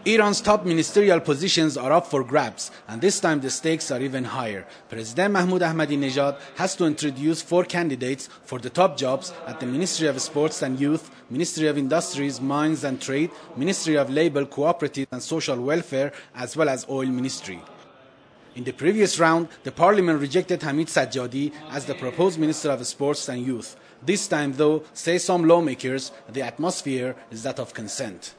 Iran's top ministerial positions are up for grabs, and this time the stakes are even higher. President Mahmoud Ahmadinejad has to introduce 4 candidates for the top jobs at the Ministry of Sports and Youth, Ministry of Industries, Mines and Trade, Ministry of Labour, Cooperative and Social Welfare, as well as Oil Ministry. In the previous round, the parliament rejected Hamid Sajjadi as the proposed Minister of Sports and Youth. This time, though, say some lawmakers, the atmosphere is that of consent.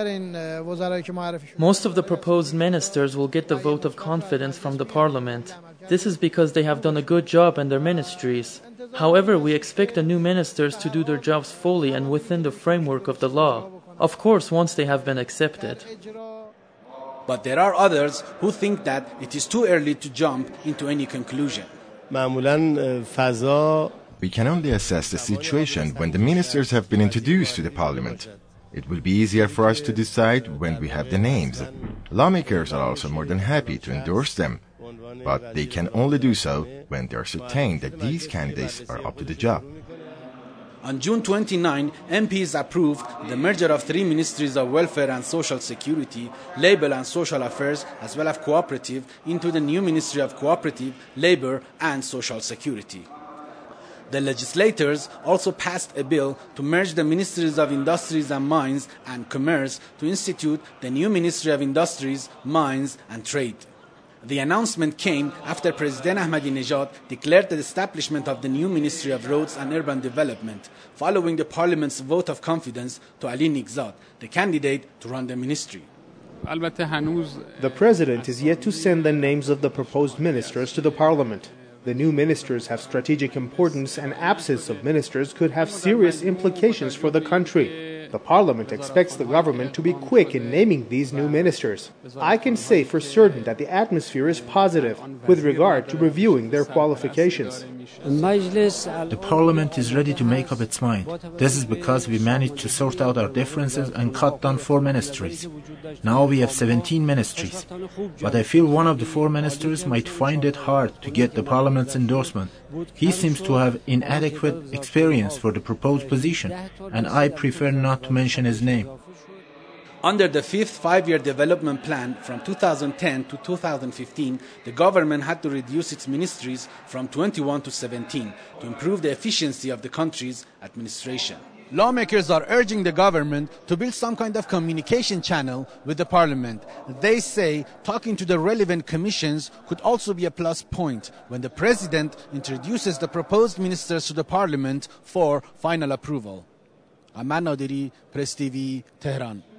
Most of the proposed ministers will get the vote of confidence from the parliament. This is because they have done a good job in their ministries. However, we expect the new ministers to do their jobs fully and within the framework of the law. Of course, once they have been accepted. But there are others who think that it is too early to jump into any conclusion. We can only assess the situation when the ministers have been introduced to the parliament. It will be easier for us to decide when we have the names. Lawmakers are also more than happy to endorse them, but they can only do so when they are certain that these candidates are up to the job. On June 29, MPs approved the merger of 3 ministries of welfare and social security, labour and social affairs, as well as cooperative, into the new Ministry of Cooperative, Labour and Social Security. The legislators also passed a bill to merge the Ministries of Industries and Mines and Commerce to institute the new Ministry of Industries, Mines and Trade. The announcement came after President Ahmadinejad declared the establishment of the new Ministry of Roads and Urban Development, following the Parliament's vote of confidence to Ali Nigzad, the candidate to run the ministry. The President is yet to send the names of the proposed ministers to the Parliament. The new ministers have strategic importance, and absence of ministers could have serious implications for the country. The Parliament expects the government to be quick in naming these new ministers. I can say for certain that the atmosphere is positive with regard to reviewing their qualifications. The Parliament is ready to make up its mind. This is because we managed to sort out our differences and cut down 4 ministries. Now we have 17 ministries. But I feel one of the 4 ministers might find it hard to get the Parliament's endorsement. He seems to have inadequate experience for the proposed position, and I prefer not to mention his name. Under the 5th 5-year development plan from 2010 to 2015, the government had to reduce its ministries from 21 to 17 to improve the efficiency of the country's administration. Lawmakers are urging the government to build some kind of communication channel with the parliament. They say talking to the relevant commissions could also be a plus point when the president introduces the proposed ministers to the parliament for final approval. Aman Nadiri, Press TV, Tehran.